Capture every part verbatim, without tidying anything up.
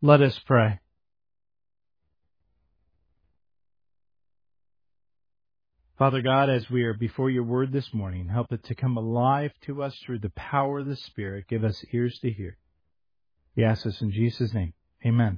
Let us pray. Father God, as we are before your word this morning, help it to come alive to us through the power of the Spirit. Give us ears to hear. We ask this in Jesus' name. Amen.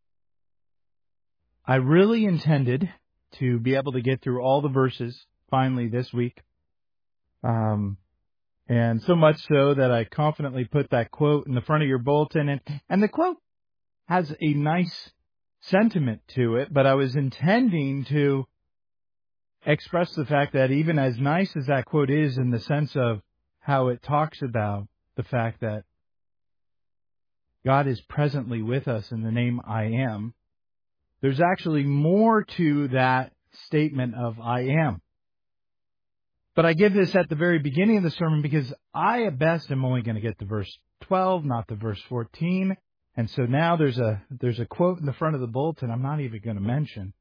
I really intended to be able to get through all the verses finally this week. Um, and so much so that I confidently put that quote in the front of your bulletin. And, and the quote has a nice sentiment to it, but I was intending to express the fact that even as nice as that quote is in the sense of how it talks about the fact that God is presently with us in the name I am, there's actually more to that statement of I am. But I give this at the very beginning of the sermon because I at best am only going to get to verse twelve, not to verse fourteen. And so now there's a there's a quote in the front of the bulletin I'm not even going to mention.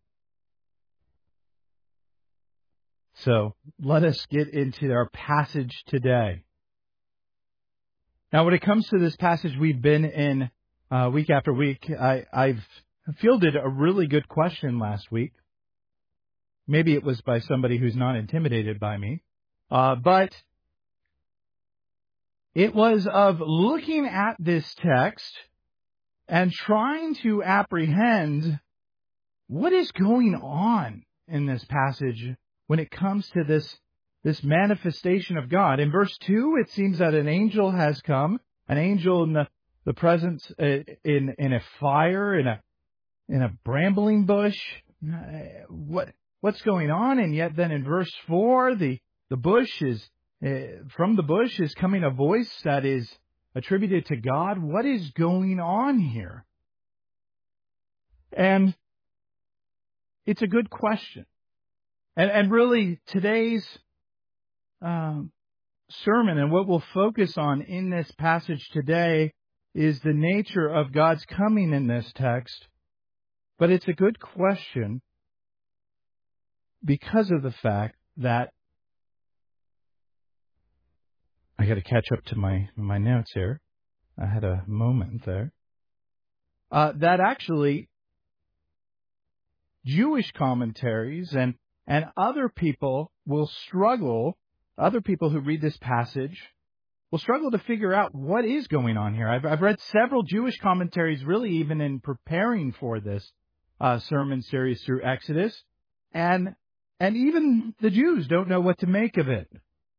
So let us get into our passage today. Now, when it comes to this passage we've been in uh, week after week, I, I've fielded a really good question last week. Maybe it was by somebody who's not intimidated by me. Uh, but it was of looking at this text and trying to apprehend what is going on in this passage when it comes to this, this manifestation of God. In verse two, it seems that an angel has come, an angel in the, the presence uh, in, in a fire, in a, in a brambling bush. Uh, what, what's going on? And yet then in verse four, the, the bush is, uh, from the bush is coming a voice that is attributed to God. What is going on here? And it's a good question. And, and really, today's um, sermon and what we'll focus on in this passage today is the nature of God's coming in this text. But it's a good question because of the fact that I got to catch up to my my notes here. I had a moment there. Uh, that actually Jewish commentaries and and other people will struggle, other people who read this passage will struggle to figure out what is going on here. I've, I've read several Jewish commentaries, really even in preparing for this uh, sermon series through Exodus, and and even the Jews don't know what to make of it.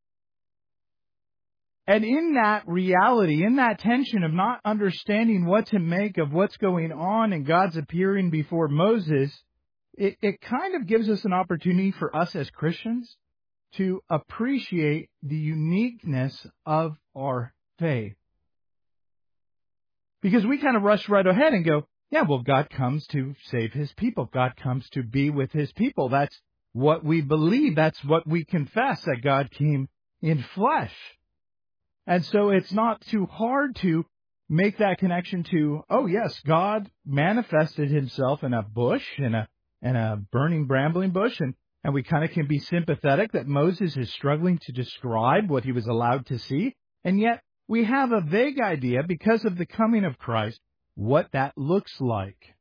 And in that reality, in that tension of not understanding what to make of what's going on and God's appearing before Moses, it, it kind of gives us an opportunity for us as Christians to appreciate the uniqueness of our faith. Because we kind of rush right ahead and go, yeah, well, God comes to save his people. God comes to be with his people. That's what we believe. That's what we confess, that God came in flesh. And so it's not too hard to make that connection to, oh yes, God manifested himself in a bush, in a in a burning brambling bush, and, and we kind of can be sympathetic that Moses is struggling to describe what he was allowed to see, and yet we have a vague idea, because of the coming of Christ, what that looks like.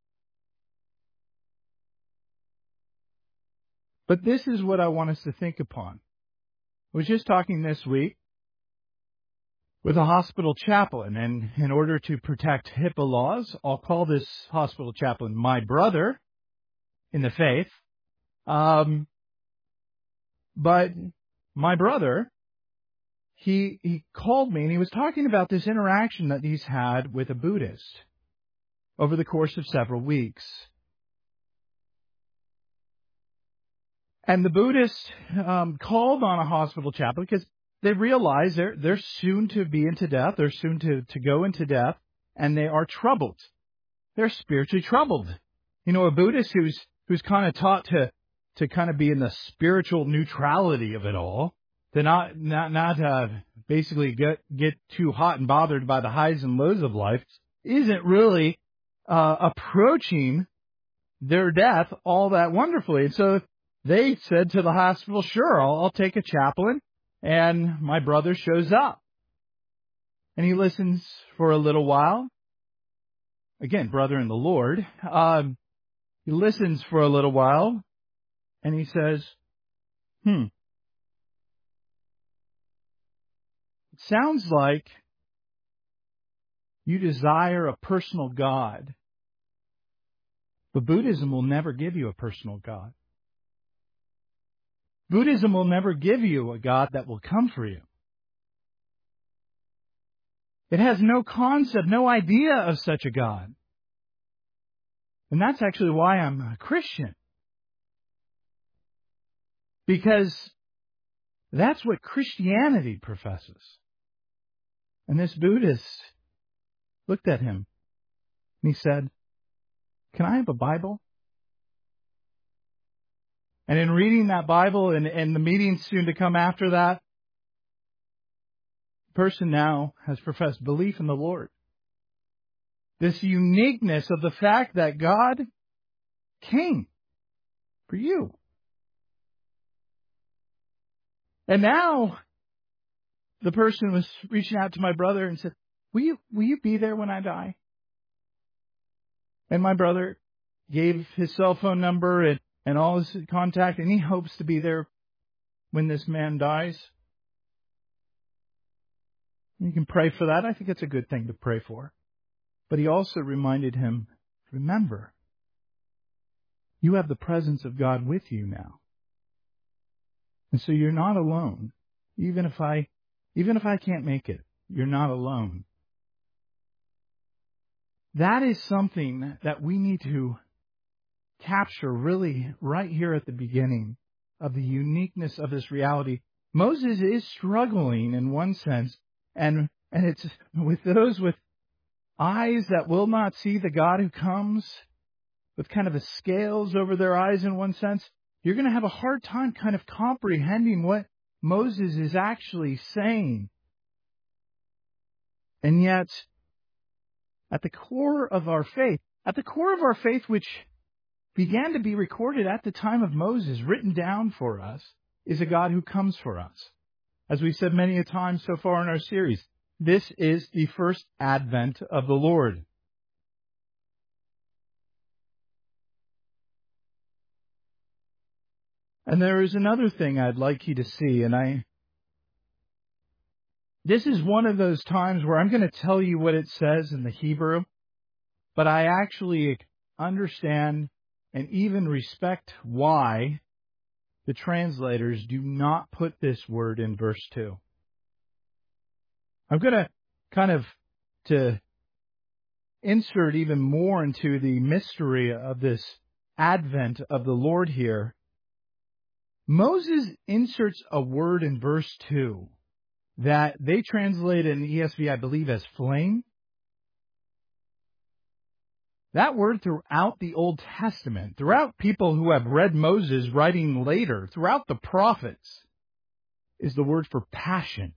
But this is what I want us to think upon. I was just talking this week with a hospital chaplain, and in order to protect HIPAA laws, I'll call this hospital chaplain my brother in the faith. Um, but my brother, he he called me and he was talking about this interaction that he's had with a Buddhist over the course of several weeks. And the Buddhist um, called on a hospital chaplain because they realize they're they're soon to be into death. They're soon to, to go into death, and they are troubled. They're spiritually troubled. You know, a Buddhist who's who's kind of taught to to kind of be in the spiritual neutrality of it all, to not not not uh, basically get get too hot and bothered by the highs and lows of life, isn't really uh, approaching their death all that wonderfully. And so they said to the hospital, "Sure, I'll, I'll take a chaplain." And my brother shows up. And he listens for a little while. again, brother in the Lord, um, he listens for a little while and he says, hmm, it sounds like you desire a personal God, but Buddhism will never give you a personal God. Buddhism will never give you a God that will come for you. It has no concept, no idea of such a God. And that's actually why I'm a Christian. Because that's what Christianity professes. And this Buddhist looked at him and he said, "Can I have a Bible?" And in reading that Bible and, and the meeting soon to come after that, the person now has professed belief in the Lord. This uniqueness of the fact that God came for you. And now the person was reaching out to my brother and said, will you, will you be there when I die? And my brother gave his cell phone number and, and all his contact, and he hopes to be there when this man dies. You can pray for that. I think it's a good thing to pray for. But he also reminded him, remember, you have the presence of God with you now. And so you're not alone. Even if I, even if I can't make it, you're not alone. That is something that we need to capture really right here at the beginning of the uniqueness of this reality. Moses is struggling in one sense, and, and it's with those with eyes that will not see the God who comes, with kind of the scales over their eyes in one sense. You're going to have a hard time kind of comprehending what Moses is actually saying. And yet, at the core of our faith, at the core of our faith, which began to be recorded at the time of Moses, written down for us, is a God who comes for us. As we've said many a time so far in our series, this is the first advent of the Lord. And there is another thing I'd like you to see, and I, this is one of those times where I'm going to tell you what it says in the Hebrew, but I actually understand and even respect why the translators do not put this word in verse two. I'm going to kind of to insert even more into the mystery of this advent of the Lord here. Moses inserts a word in verse two that they translate in the E S V, I believe, as flame. That word throughout the Old Testament, throughout people who have read Moses writing later, throughout the prophets, is the word for passion.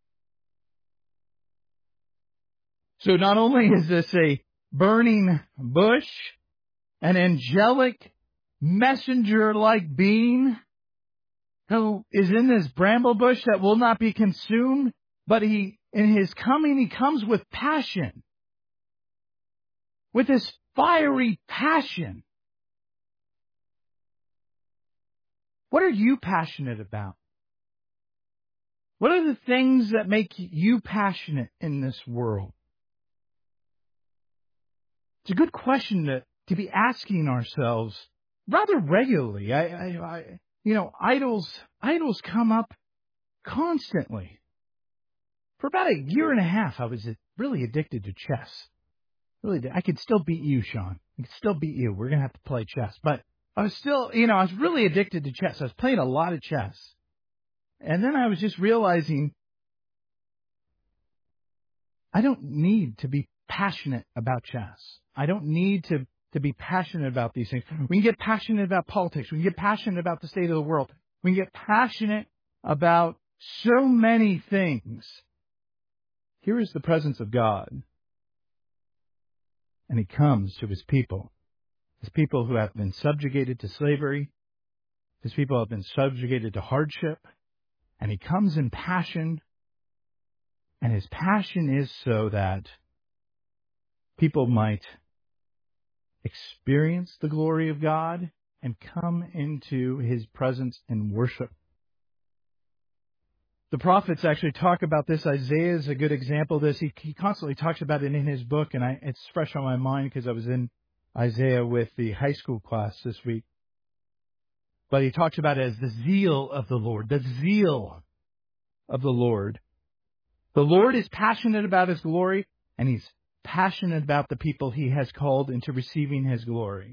So not only is this a burning bush, an angelic messenger-like being who is in this bramble bush that will not be consumed, but he, in his coming, he comes with passion. With this fiery passion. What are you passionate about? What are the things that make you passionate in this world? It's a good question to, to be asking ourselves rather regularly. I, I, I You know, idols, idols come up constantly. For about a year and a half, I was really addicted to chess. Really, I could still beat you, Sean. I could still beat you. We're going to have to play chess. But I was still, you know, I was really addicted to chess. I was playing a lot of chess. And then I was just realizing I don't need to be passionate about chess. I don't need to, to be passionate about these things. We can get passionate about politics. We can get passionate about the state of the world. We can get passionate about so many things. Here is the presence of God. And he comes to his people. His people who have been subjugated to slavery. His people have been subjugated to hardship. And he comes in passion. And his passion is so that people might experience the glory of God and come into His presence and worship. The prophets actually talk about this. Isaiah is a good example of this. He, he constantly talks about it in his book, and I, it's fresh on my mind because I was in Isaiah with the high school class this week. But he talks about it as the zeal of the Lord, the zeal of the Lord. The Lord is passionate about His glory, and He's passionate about the people He has called into receiving His glory.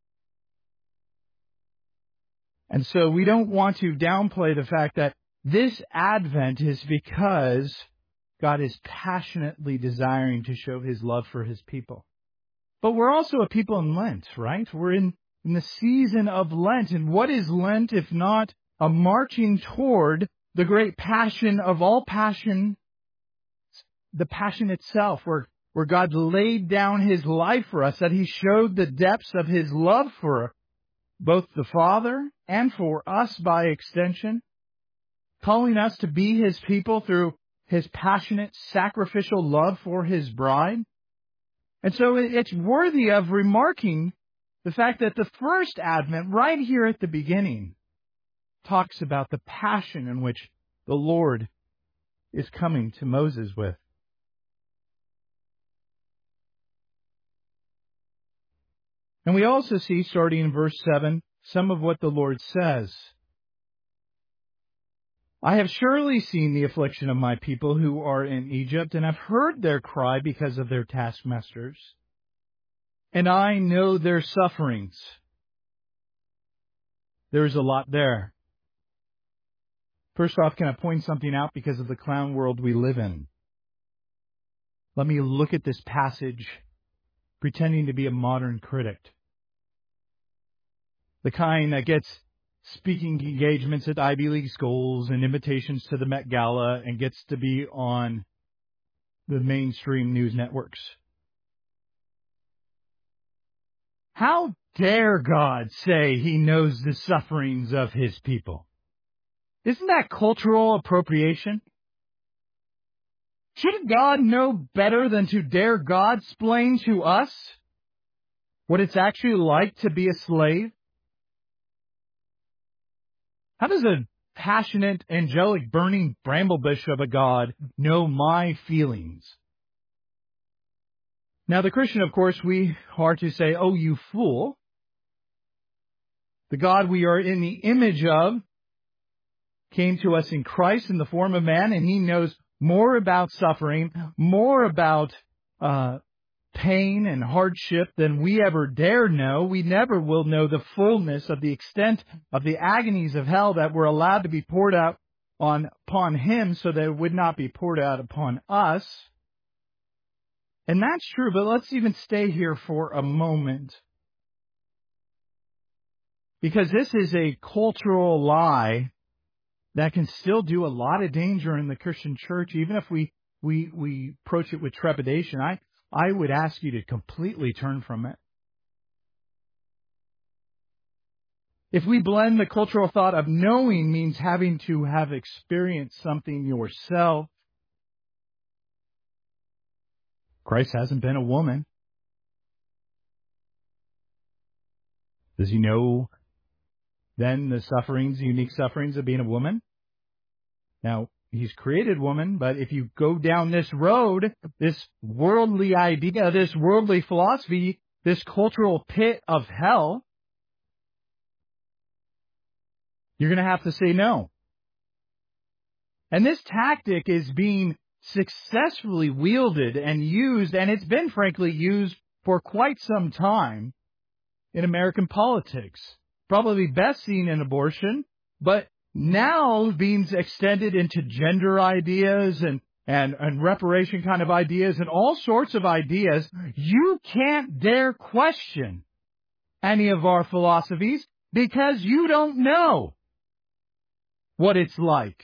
And so we don't want to downplay the fact that this Advent is because God is passionately desiring to show His love for His people. But we're also a people in Lent, right? We're in, in the season of Lent. And what is Lent if not a marching toward the great passion of all passion, the passion itself, where, where God laid down His life for us, that He showed the depths of His love for both the Father and for us by extension, calling us to be His people through His passionate, sacrificial love for His bride. And so it's worthy of remarking the fact that the first Advent, right here at the beginning, talks about the passion in which the Lord is coming to Moses with. And we also see, starting in verse seven, some of what the Lord says. I have surely seen the affliction of my people who are in Egypt, and have heard their cry because of their taskmasters. And I know their sufferings. There's a lot there. First off, can I point something out because of the clown world we live in? Let me look at this passage pretending to be a modern critic. The kind that gets speaking engagements at Ivy League schools and invitations to the Met Gala and gets to be on the mainstream news networks. How dare God say He knows the sufferings of His people? Isn't that cultural appropriation? Shouldn't God know better than to dare God explain to us what it's actually like to be a slave? How does a passionate, angelic, burning bramblebush of a God know my feelings? Now, the Christian, of course, we are to say, oh, you fool. The God we are in the image of came to us in Christ in the form of man, and He knows more about suffering, more about uh, pain and hardship than we ever dare know. We never will know the fullness of the extent of the agonies of hell that were allowed to be poured out on upon Him so that it would not be poured out upon us. And that's true, but let's even stay here for a moment. Because this is a cultural lie that can still do a lot of danger in the Christian church, even if we, we, we approach it with trepidation. I, I would ask you to completely turn from it. If we blend the cultural thought of knowing means having to have experienced something yourself, Christ hasn't been a woman. Does He know then the sufferings, the unique sufferings of being a woman? Now, He's created woman, but if you go down this road, this worldly idea, this worldly philosophy, this cultural pit of hell, you're going to have to say no. And this tactic is being successfully wielded and used, and it's been frankly used for quite some time in American politics. Probably best seen in abortion, but now being extended into gender ideas and, and, and reparation kind of ideas and all sorts of ideas. You can't dare question any of our philosophies because you don't know what it's like.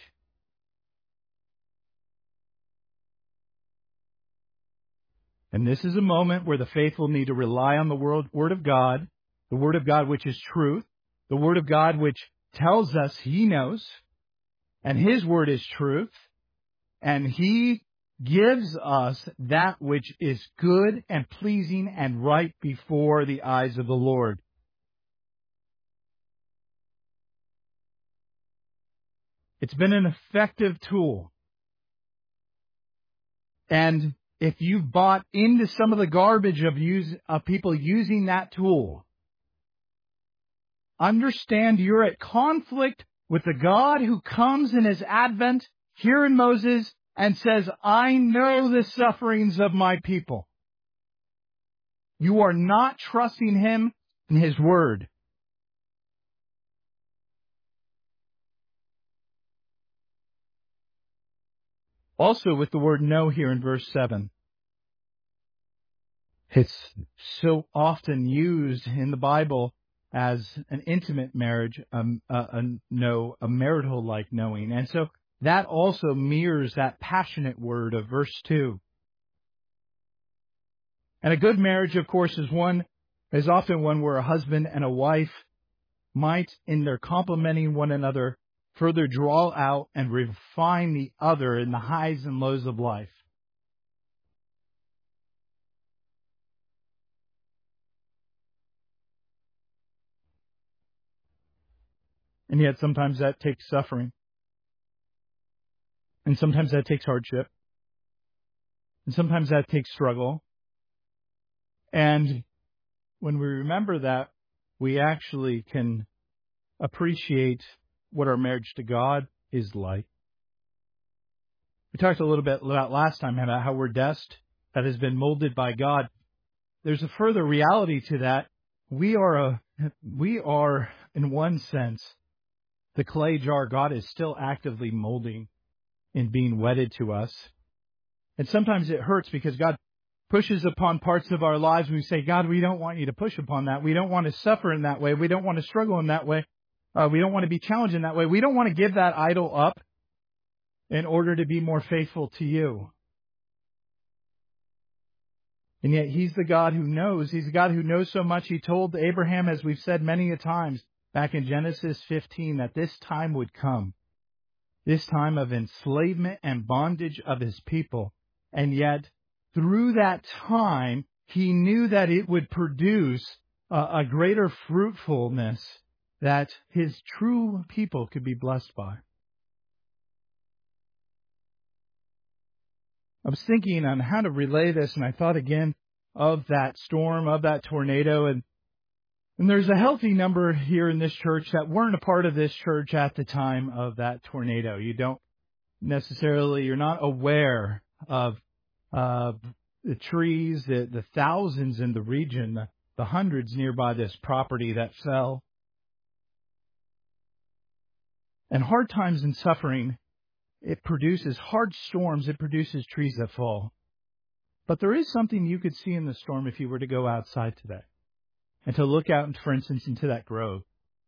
And this is a moment where the faithful need to rely on the Word of God, the Word of God which is truth, the Word of God which tells us He knows, and His Word is truth, and He gives us that which is good and pleasing and right before the eyes of the Lord. It's been an effective tool. And if you've bought into some of the garbage of use, of people using that tool, understand you're at conflict with the God who comes in His advent here in Moses and says, I know the sufferings of my people. You are not trusting Him in His word. Also with the word no here in verse seven. It's so often used in the Bible as an intimate marriage, um, a, a no, a marital-like knowing. And so that also mirrors that passionate word of verse two. And a good marriage, of course, is one, is often one where a husband and a wife might, in their complementing one another, further draw out and refine the other in the highs and lows of life. And yet sometimes that takes suffering. And sometimes that takes hardship. And sometimes that takes struggle. And when we remember that, we actually can appreciate what our marriage to God is like. We talked a little bit about last time about how we're dust that has been molded by God. There's a further reality to that. We are a, we are, in one sense, the clay jar God is still actively molding and being wedded to us. And sometimes it hurts because God pushes upon parts of our lives. We say, God, we don't want you to push upon that. We don't want to suffer in that way. We don't want to struggle in that way. Uh, we don't want to be challenged in that way. We don't want to give that idol up in order to be more faithful to you. And yet He's the God who knows. He's the God who knows so much. He told Abraham, as we've said many a times, back in Genesis fifteen, that this time would come. This time of enslavement and bondage of His people. And yet, through that time, He knew that it would produce a, a greater fruitfulness that His true people could be blessed by. I was thinking on how to relay this, and I thought again of that storm, of that tornado, and And there's a healthy number here in this church that weren't a part of this church at the time of that tornado. You don't necessarily, you're not aware of uh, the trees, the, the thousands in the region, the, the hundreds nearby this property that fell. And hard times and suffering, it produces hard storms, it produces trees that fall. But there is something you could see in the storm if you were to go outside today. And to look out, for instance, into that grove.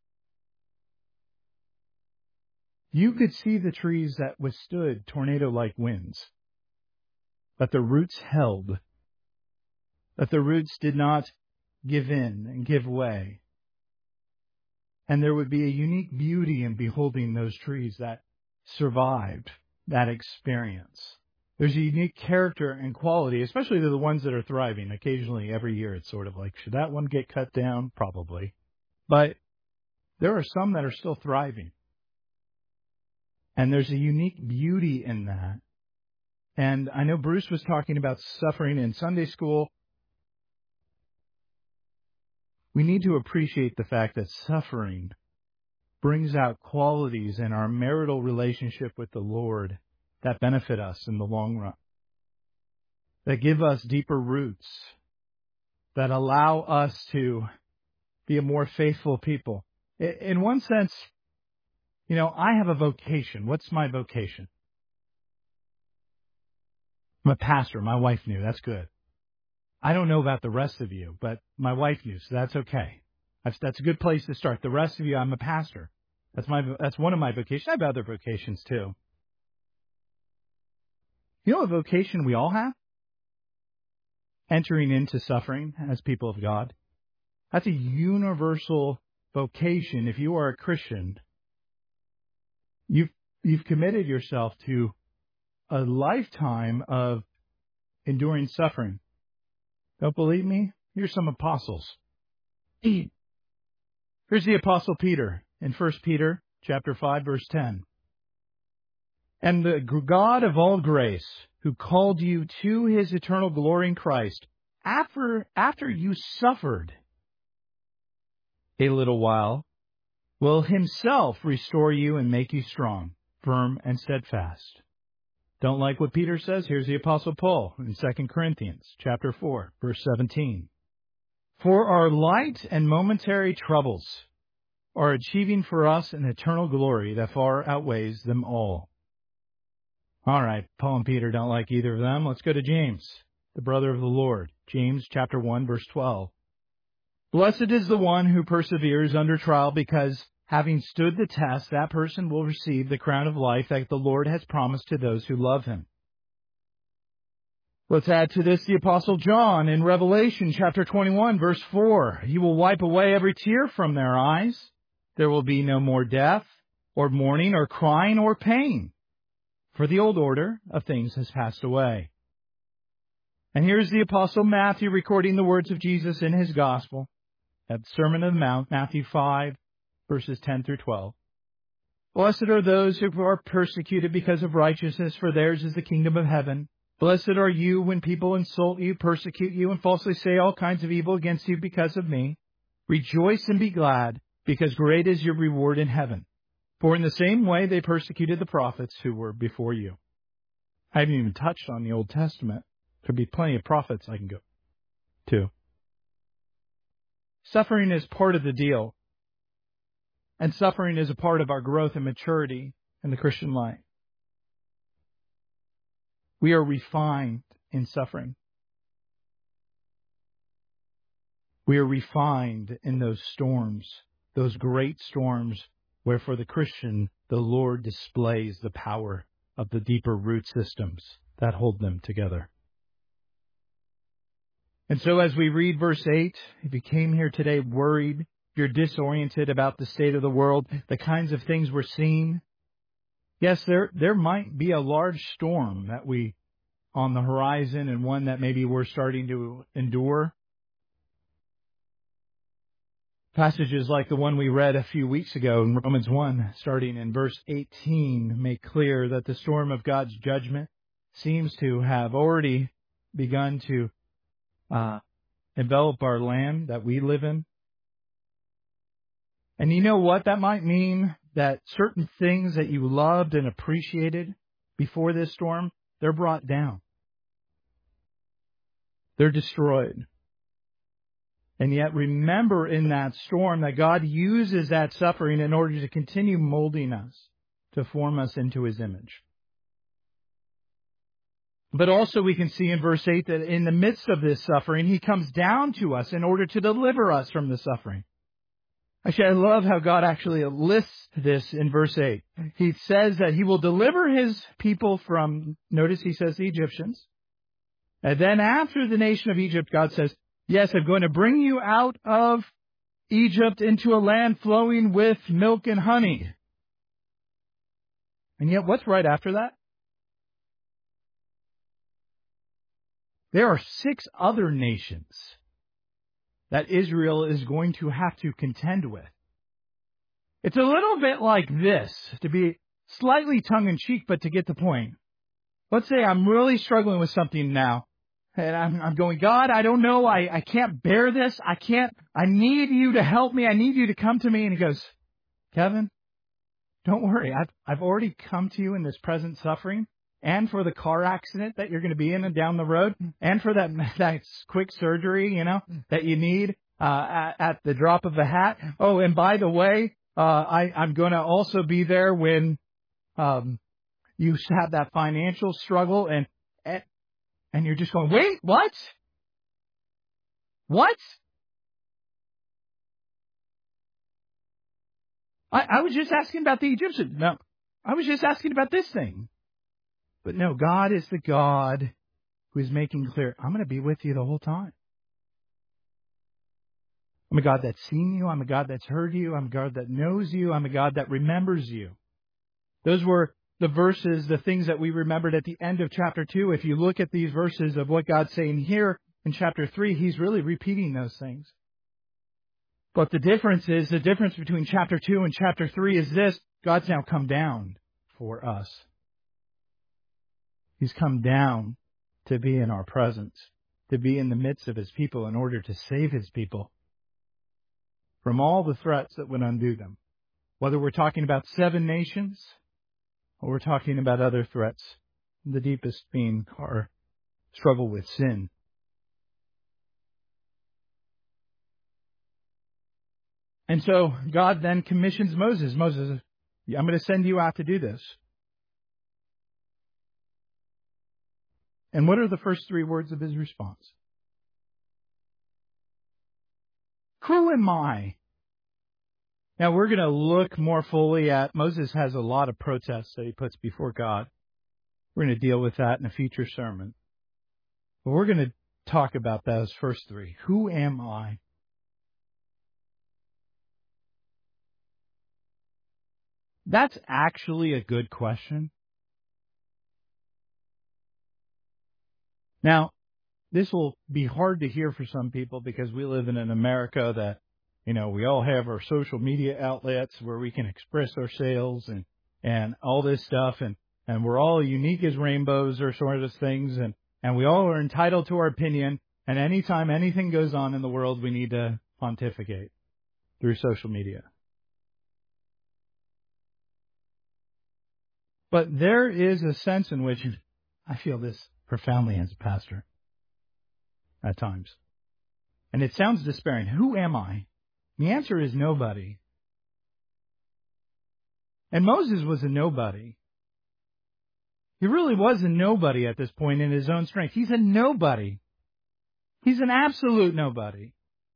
You could see the trees that withstood tornado-like winds. That the roots held. That the roots did not give in and give way. And there would be a unique beauty in beholding those trees that survived that experience. There's a unique character and quality, especially to the ones that are thriving. Occasionally, every year, it's sort of like, should that one get cut down? Probably. But there are some that are still thriving. And there's a unique beauty in that. And I know Bruce was talking about suffering in Sunday school. We need to appreciate the fact that suffering brings out qualities in our marital relationship with the Lord that benefit us in the long run, that give us deeper roots, that allow us to be a more faithful people. In one sense, you know, I have a vocation. What's my vocation? I'm a pastor. My wife knew. That's good. I don't know about the rest of you, but my wife knew, so that's okay. That's, that's a good place to start. The rest of you, I'm a pastor. That's my, that's one of my vocations. I have other vocations too. You know what vocation we all have? Entering into suffering as people of God. That's a universal vocation. If you are a Christian, you've, you've committed yourself to a lifetime of enduring suffering. Don't believe me? Here's some apostles. Here's the Apostle Peter in First Peter chapter five, verse ten. And the God of all grace, who called you to his eternal glory in Christ, after, after you suffered a little while, will himself restore you and make you strong, firm, and steadfast. Don't like what Peter says? Here's the Apostle Paul in Second Corinthians chapter four, verse seventeen. For our light and momentary troubles are achieving for us an eternal glory that far outweighs them all. All right, Paul and Peter don't like either of them. Let's go to James, the brother of the Lord. James chapter one, verse twelve. Blessed is the one who perseveres under trial, because having stood the test, that person will receive the crown of life that the Lord has promised to those who love him. Let's add to this the Apostle John in Revelation chapter twenty-one, verse four. He will wipe away every tear from their eyes. There will be no more death, or mourning, or crying, or pain, for the old order of things has passed away. And here's the Apostle Matthew recording the words of Jesus in his Gospel at the Sermon on the Mount, Matthew five, verses ten through twelve. Blessed are those who are persecuted because of righteousness, for theirs is the kingdom of heaven. Blessed are you when people insult you, persecute you, and falsely say all kinds of evil against you because of me. Rejoice and be glad, because great is your reward in heaven. For in the same way they persecuted the prophets who were before you. I haven't even touched on the Old Testament. There'd be plenty of prophets I can go to. Suffering is part of the deal. And suffering is a part of our growth and maturity in the Christian life. We are refined in suffering. We are refined in those storms, those great storms, where for the Christian, the Lord displays the power of the deeper root systems that hold them together. And so as we read verse eight, if you came here today worried, if you're disoriented about the state of the world, the kinds of things we're seeing, yes, there, there might be a large storm that we on the horizon, and one that maybe we're starting to endure. Passages like the one we read a few weeks ago in Romans one, starting in verse eighteen, make clear that the storm of God's judgment seems to have already begun to uh, envelop our land that we live in. And you know what? That might mean that certain things that you loved and appreciated before this storm, they're brought down. They're destroyed. And yet remember in that storm that God uses that suffering in order to continue molding us, to form us into His image. But also we can see in verse eight that in the midst of this suffering, He comes down to us in order to deliver us from the suffering. Actually, I love how God actually lists this in verse eight. He says that He will deliver His people from, notice He says the Egyptians. And then after the nation of Egypt, God says, yes, I'm going to bring you out of Egypt into a land flowing with milk and honey. And yet, what's right after that? There are six other nations that Israel is going to have to contend with. It's a little bit like this, to be slightly tongue-in-cheek, but to get the point. Let's say I'm really struggling with something now. And I'm, I'm going, God, I don't know. I, I can't bear this. I can't. I need you to help me. I need you to come to me. And He goes, Kevin, don't worry. I've, I've already come to you in this present suffering, and for the car accident that you're going to be in and down the road, and for that, that quick surgery, you know, that you need uh, at, at the drop of a hat. Oh, and by the way, uh, I, I'm going to also be there when um, you have that financial struggle, and, and And you're just going, wait, what? What? I, I was just asking about the Egyptians. No, I was just asking about this thing. But no, God is the God who is making clear, I'm going to be with you the whole time. I'm a God that's seen you. I'm a God that's heard you. I'm a God that knows you. I'm a God that remembers you. Those were the verses, the things that we remembered at the end of chapter two, if you look at these verses of what God's saying here in chapter three, He's really repeating those things. But the difference is, the difference between chapter two and chapter three is this: God's now come down for us. He's come down to be in our presence, to be in the midst of His people in order to save His people from all the threats that would undo them. Whether we're talking about seven nations or we're talking about other threats, the deepest being our struggle with sin. And so God then commissions Moses. Moses, I'm going to send you out to do this. And what are the first three words of his response? Who am I? Now we're going to look more fully at, Moses has a lot of protests that he puts before God. We're going to deal with that in a future sermon. But we're going to talk about those first three. Who am I? That's actually a good question. Now, this will be hard to hear for some people because we live in an America that, you know, we all have our social media outlets where we can express ourselves and, and all this stuff. And, and we're all unique as rainbows or sort of things. And, and we all are entitled to our opinion. And anytime anything goes on in the world, we need to pontificate through social media. But there is a sense in which I feel this profoundly as a pastor at times. And it sounds despairing. Who am I? The answer is nobody. And Moses was a nobody. He really was a nobody at this point in his own strength. He's a nobody. He's an absolute nobody.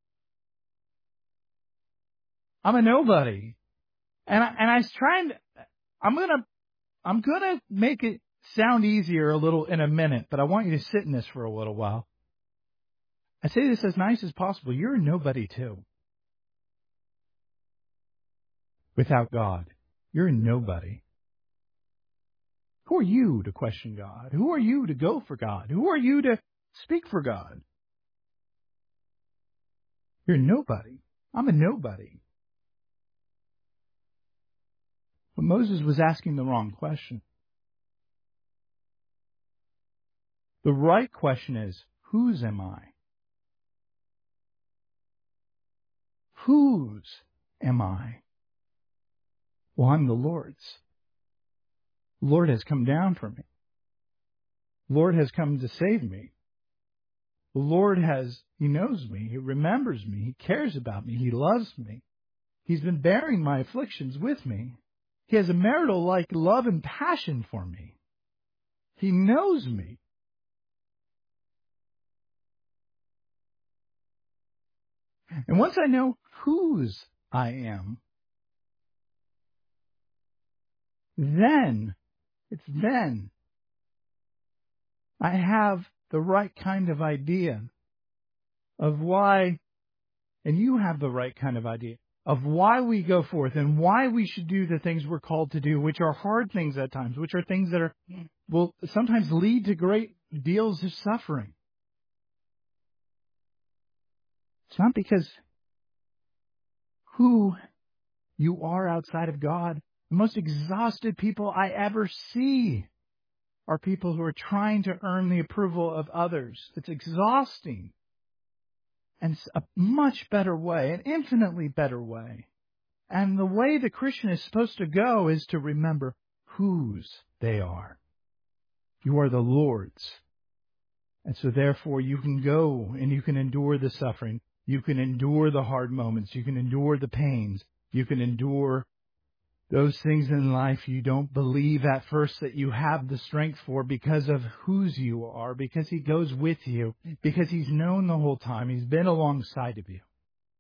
I'm a nobody. And I, and I was trying to, I'm going to, I'm going to make it sound easier a little in a minute, but I want you to sit in this for a little while. I say this as nice as possible. You're a nobody too. Without God, you're a nobody. Who are you to question God? Who are you to go for God? Who are you to speak for God? You're a nobody. I'm a nobody. But Moses was asking the wrong question. The right question is, whose am I? Whose am I? Well, I'm the Lord's. The Lord has come down for me. The Lord has come to save me. The Lord has, He knows me. He remembers me. He cares about me. He loves me. He's been bearing my afflictions with me. He has a marital-like love and passion for me. He knows me. And once I know whose I am, then, it's then, I have the right kind of idea of why, and you have the right kind of idea of why we go forth and why we should do the things we're called to do, which are hard things at times, which are things that are will sometimes lead to great deals of suffering. It's not because who you are outside of God. The most exhausted people I ever see are people who are trying to earn the approval of others. It's exhausting. And it's a much better way, an infinitely better way. And the way the Christian is supposed to go is to remember whose they are. You are the Lord's. And so therefore you can go and you can endure the suffering. You can endure the hard moments. You can endure the pains. You can endure those things in life you don't believe at first that you have the strength for because of whose you are, because He goes with you, because He's known the whole time. He's been alongside of you.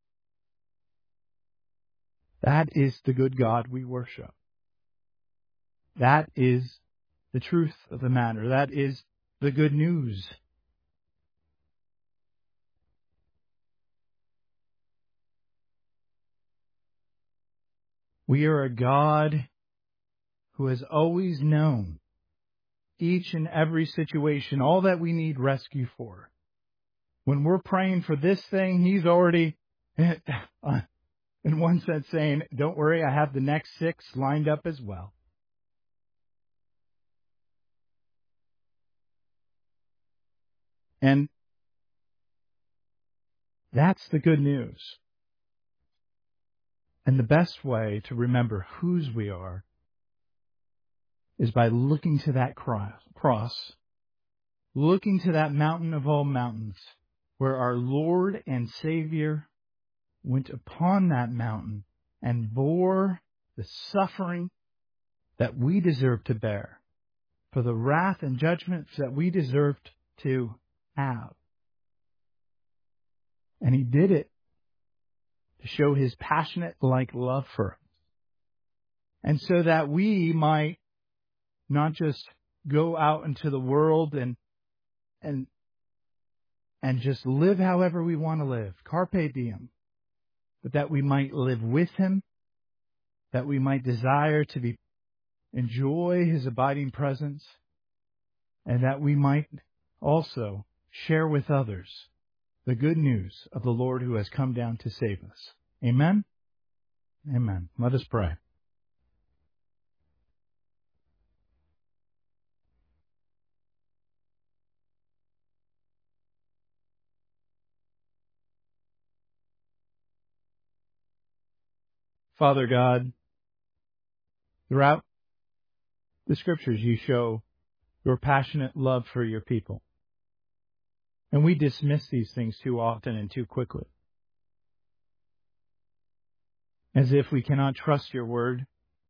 That is the good God we worship. That is the truth of the matter. That is the good news. We are a God who has always known each and every situation, all that we need rescue for. When we're praying for this thing, He's already, in one sense, saying, don't worry, I have the next six lined up as well. And that's the good news. And the best way to remember whose we are is by looking to that cross, looking to that mountain of all mountains, where our Lord and Savior went upon that mountain and bore the suffering that we deserve to bear, for the wrath and judgment that we deserved to have. And He did it to show His passionate like love for us. And so that we might not just go out into the world and and and just live however we want to live, carpe diem, but that we might live with Him, that we might desire to be enjoy His abiding presence, and that we might also share with others the good news of the Lord who has come down to save us. Amen? Amen. Let us pray. Father God, throughout the Scriptures you show your passionate love for your people. And we dismiss these things too often and too quickly. As if we cannot trust your word.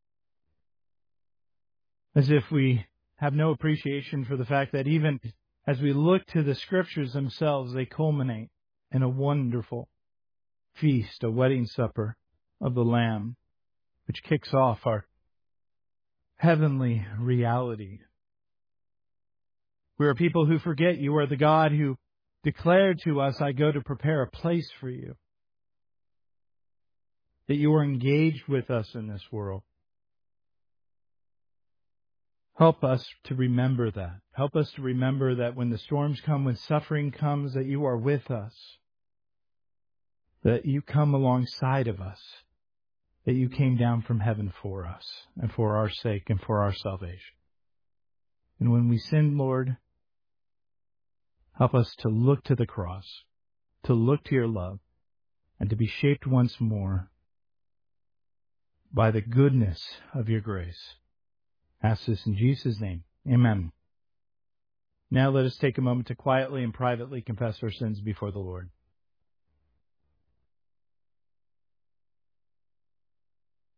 As if we have no appreciation for the fact that even as we look to the Scriptures themselves, they culminate in a wonderful feast, a wedding supper of the Lamb, which kicks off our heavenly reality. We are people who forget you are the God who declared to us, I go to prepare a place for you. That you are engaged with us in this world. Help us to remember that. Help us to remember that when the storms come, when suffering comes, that you are with us. That you come alongside of us. That you came down from heaven for us and for our sake and for our salvation. And when we sin, Lord, help us to look to the cross, to look to your love, and to be shaped once more by the goodness of your grace. Ask this in Jesus' name. Amen. Now let us take a moment to quietly and privately confess our sins before the Lord.